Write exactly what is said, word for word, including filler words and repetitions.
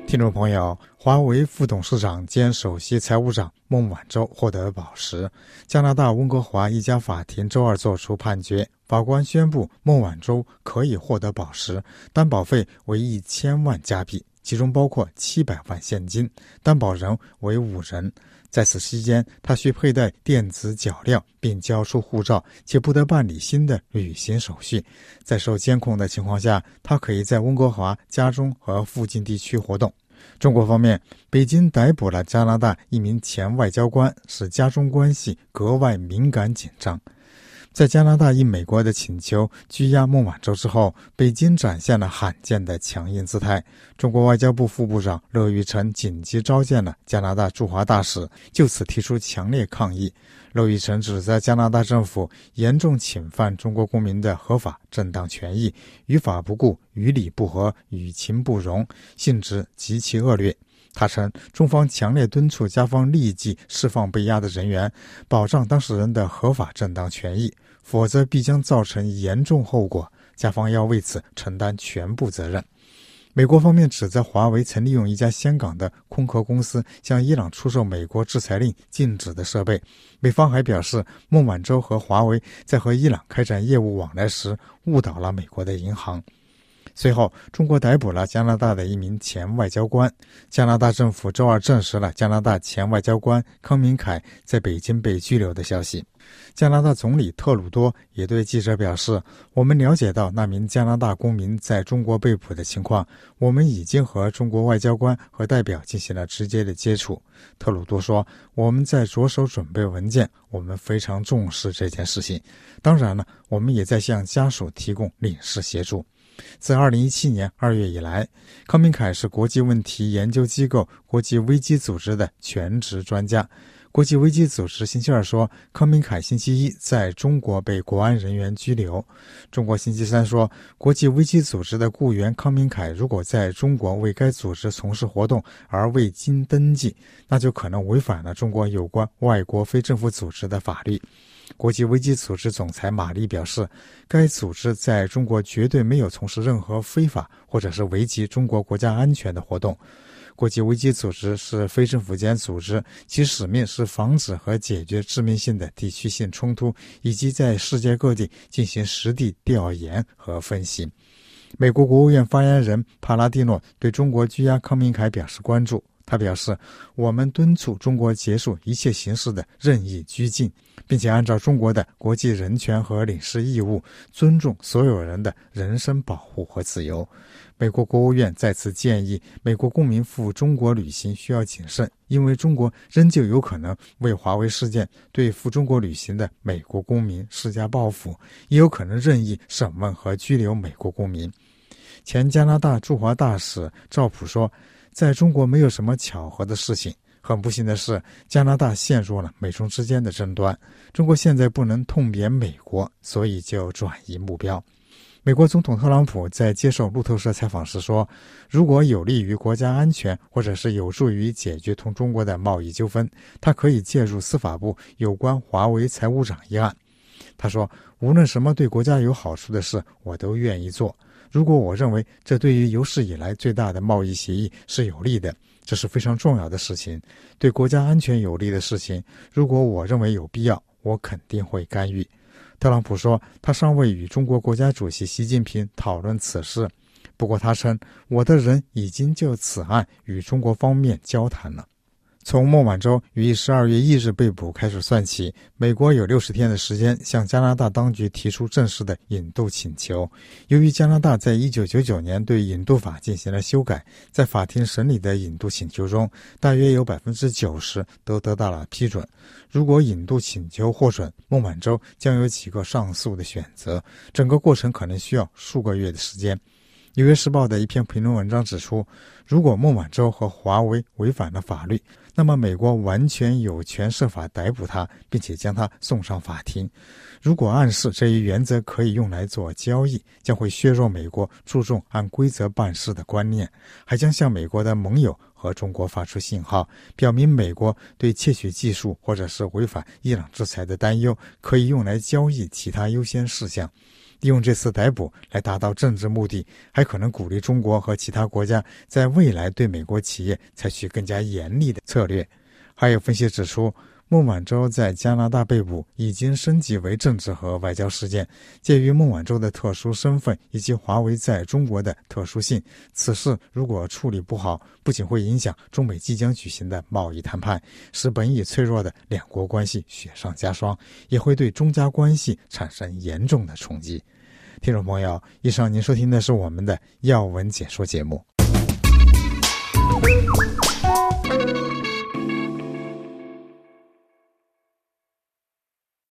听众朋友，华为副董事长兼首席财务长孟晚舟获得保释。加拿大温哥华一家法庭周二作出判决，法官宣布孟晚舟可以获得保释，担保费为一千万加币，其中包括七百万现金，担保人为五人。在此期间，他需佩戴电子脚镣，并交出护照，且不得办理新的旅行手续。在受监控的情况下，他可以在温哥华家中和附近地区活动。中国方面，北京逮捕了加拿大一名前外交官，使加中关系格外敏感紧张。在加拿大应美国的请求拘押孟晚舟之后，北京展现了罕见的强硬姿态。中国外交部副部长乐玉成紧急召见了加拿大驻华大使，就此提出强烈抗议。乐玉成指责加拿大政府严重侵犯中国公民的合法正当权益，于法不顾，于理不合，与情不容，性质极其恶劣。他称，中方强烈敦促加方立即释放被押的人员，保障当事人的合法正当权益，否则必将造成严重后果，加方要为此承担全部责任。美国方面指责华为曾利用一家香港的空壳公司向伊朗出售美国制裁令禁止的设备。美方还表示，孟晚舟和华为在和伊朗开展业务往来时误导了美国的银行。随后，中国逮捕了加拿大的一名前外交官。加拿大政府周二证实了加拿大前外交官康明凯在北京被拘留的消息。加拿大总理特鲁多也对记者表示，我们了解到那名加拿大公民在中国被捕的情况，我们已经和中国外交官和代表进行了直接的接触。特鲁多说，我们在着手准备文件，我们非常重视这件事情。当然了，我们也在向家属提供领事协助。自二零一七年二月以来，康明凯是国际问题研究机构国际危机组织的全职专家。国际危机组织星期二说，康明凯星期一在中国被国安人员拘留。中国星期三说，国际危机组织的雇员康明凯如果在中国为该组织从事活动而未经登记，那就可能违反了中国有关外国非政府组织的法律。国际危机组织总裁马利表示，该组织在中国绝对没有从事任何非法或者是危及中国国家安全的活动。国际危机组织是非政府间组织，其使命是防止和解决致命性的地区性冲突，以及在世界各地进行实地调研和分析。美国国务院发言人帕拉蒂诺对中国拘押康明凯表示关注。他表示，我们敦促中国结束一切形式的任意拘禁，并且按照中国的国际人权和领事义务，尊重所有人的人身保护和自由。美国国务院再次建议美国公民赴中国旅行需要谨慎，因为中国仍旧有可能为华为事件对赴中国旅行的美国公民施加报复，也有可能任意审问和拘留美国公民。前加拿大驻华大使赵普说，在中国没有什么巧合的事情，很不幸的是，加拿大陷入了美中之间的争端。中国现在不能痛扁美国，所以就转移目标。美国总统特朗普在接受路透社采访时说，如果有利于国家安全，或者是有助于解决同中国的贸易纠纷，他可以介入司法部有关华为财务长一案。他说，无论什么对国家有好处的事，我都愿意做。如果我认为这对于有史以来最大的贸易协议是有利的，这是非常重要的事情，对国家安全有利的事情，如果我认为有必要，我肯定会干预。特朗普说，他尚未与中国国家主席习近平讨论此事，不过他称，我的人已经就此案与中国方面交谈了。从孟晚舟于十二月一日被捕开始算起，美国有六十天的时间向加拿大当局提出正式的引渡请求。由于加拿大在一九九九年对引渡法进行了修改，在法庭审理的引渡请求中，大约有 百分之九十 都得到了批准。如果引渡请求获准，孟晚舟将有几个上诉的选择，整个过程可能需要数个月的时间。纽约时报的一篇评论文章指出，如果孟晚舟和华为违反了法律，那么美国完全有权设法逮捕他，并且将他送上法庭。如果暗示这一原则可以用来做交易，将会削弱美国注重按规则办事的观念，还将向美国的盟友和中国发出信号，表明美国对窃取技术或者是违反伊朗制裁的担忧可以用来交易其他优先事项。 利用这次逮捕来达到政治目的，还可能鼓励中国和其他国家在未来对美国企业采取更加严厉的策略。还有分析指出，孟晚舟在加拿大被捕已经升级为政治和外交事件，介于孟晚舟的特殊身份以及华为在中国的特殊性，此事如果处理不好，不仅会影响中美即将举行的贸易谈判，使本已脆弱的两国关系雪上加霜，也会对中加关系产生严重的冲击。听众朋友，以上您收听的是我们的要闻解说节目。